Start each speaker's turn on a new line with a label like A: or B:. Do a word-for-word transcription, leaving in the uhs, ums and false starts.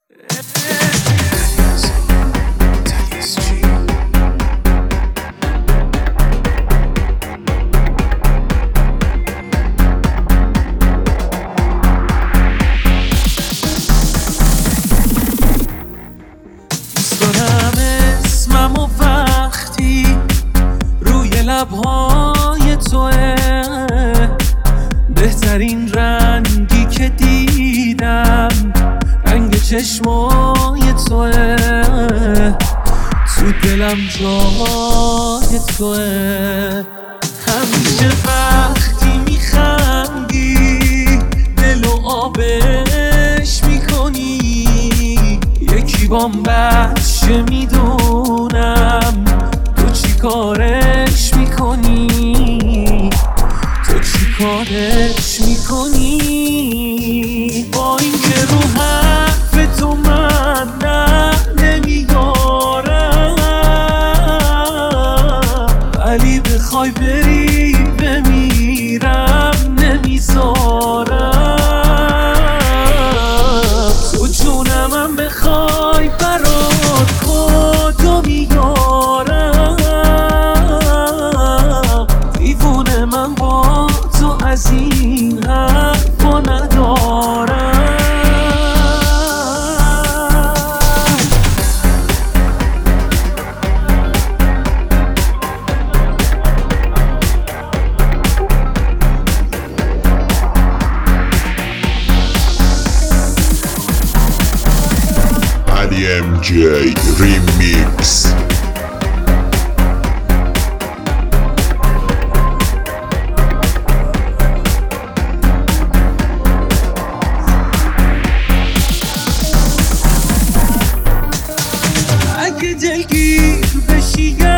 A: لبهای توه بهترین رنگی که دیدم، رنگ چشمای توه، تو دلم جای توه. همیشه وقتی میخندی دلو آبش میکنی، یکی بام بچه میدونم تو چی کارش میکنی، تو چی کارش میکنی. با این که رو حرف تو من نه نمیارم، ولی بخوای بری بمیرم نمیذارم. تو جونمم بخوای برات کدو میارم، دیوونه من با تو از این حرفا ندارم.
B: علی ام جی ریمیکس.
A: اگه دلگیر بشی